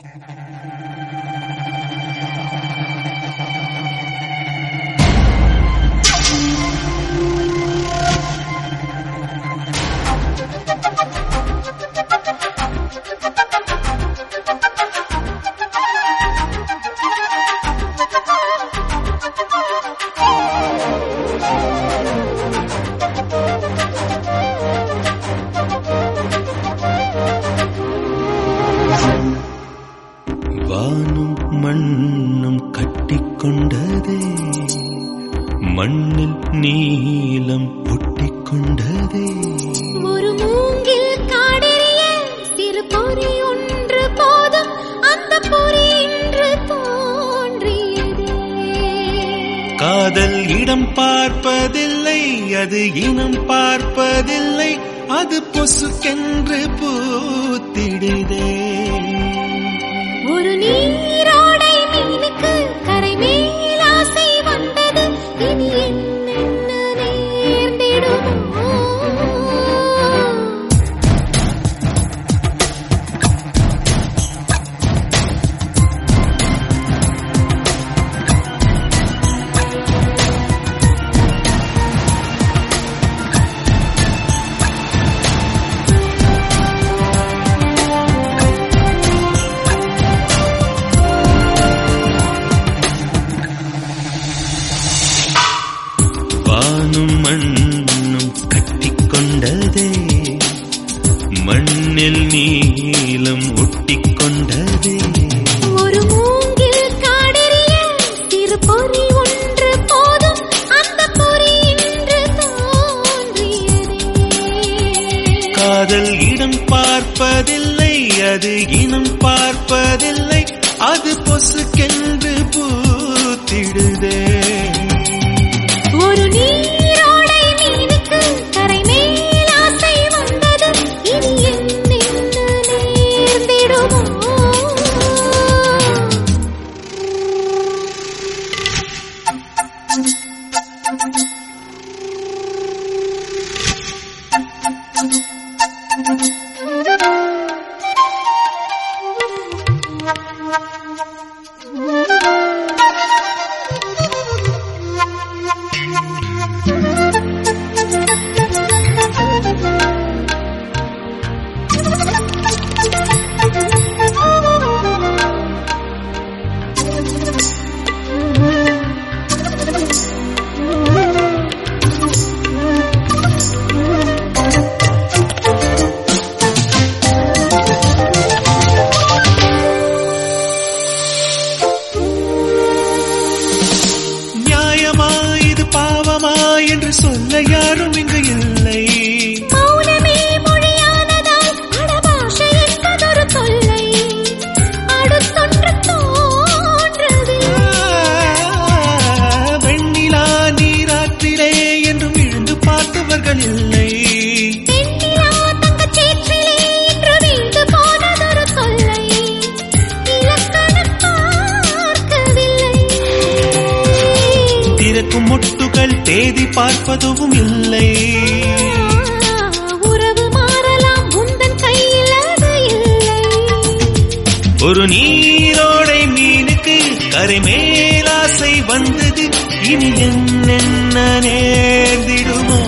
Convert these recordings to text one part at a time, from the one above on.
வானும் மண்ணும் கட்டிக்கொண்டதே, மண்ணில் நீலம் ஒட்டிக்கொண்டதே. ஒரு மூங்கில் காடெரிய சிறு பொறி ஒன்று போதும், அந்த பொறி இன்று தோன்றியதே. காதல் இடம் பார்ப்பதில்லை, அது இனம் பார்ப்பதில்லை, அது பொசுக்கென்று பூத்திடுதே. ஒரு நீரோடை மீனுக்கு கரை மேல் ஆசை வந்தது, இனி என்னென்ன நேர்ந்திடுமோ. வானும் மண்ணும் கட்டிக்கொண்டதே, மண்ணில் நீலம் ஒட்டிக்கொண்டதே. ஒரு மூங்கில் காடெரிய சிறு பொறி ஒன்று போதும், அந்த பொறி இன்று தோன்றியதே. காதல் இடம் பார்ப்பதில்லை, அது இனம் பார்ப்பதில்லை, அது பொசுக்கென்று பூத்திடுதே. ஒரு நீரோடை மீனுக்கு கரை மேல் ஆசை வந்தது, இனி என்னென்ன நேர்ந்திடுமோ. என்று சொல்ல யாரும் இங்கு இல்லை. மௌனமே மொழியானதால் அடபாஷை என்பதொரு தொல்லை, அடுத்தொன்று தோன்றது. வெண்ணிலா நீராற்றிலே என்றும் இழுந்து பார்த்தவர்கள் இல்லை. வெண்ணிலா தங்கச்சேற்றிலே என்று வீழ்ந்து போனதொரு தொல்லை, இலக்கணம் பார்க்கவில்லை. திறக்கும் மொட்டுகள் தேதி பார்ப்பதும் இல்லை. உறவு மாறலாம், உந்தன் கையில் அது இல்லை. ஒரு நீரோடை மீனுக்கு கரை மேல் ஆசை வந்தது, இனி என்னென்ன நேர்ந்திடுமோ.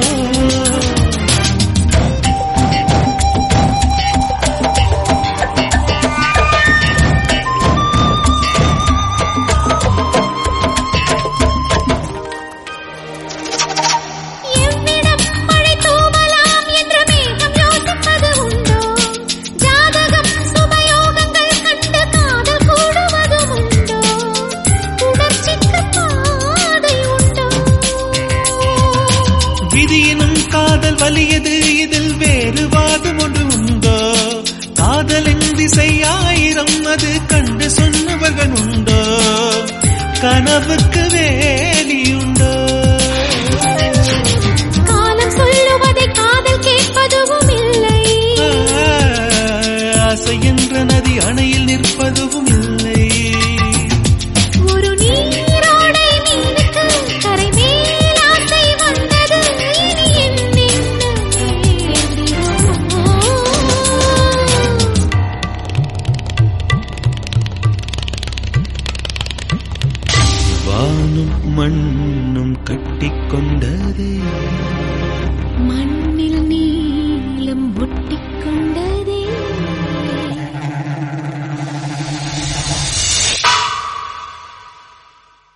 வலியது இதில் வேறு வாதம் ஒன்று உண்டோ? காதலின் திசை ஆயிரம், அது கண்டு சொன்னவர்கள் உண்டோ? கனவுக்கு வேலியுண்டோ? காலம் சொல்லுவதை காதல் கேட்பதும் இல்லை. ஆசை என்ற நதி அணையில் நிற்பதும் இல்லை. ஒரு நீரோடை மீனுக்கு கரை மேல் ஆசை வந்தது, இனி என்னென்ன நேர்ந்திடுமோ. வானும் மண்ணும் கட்டிக்கொண்டதே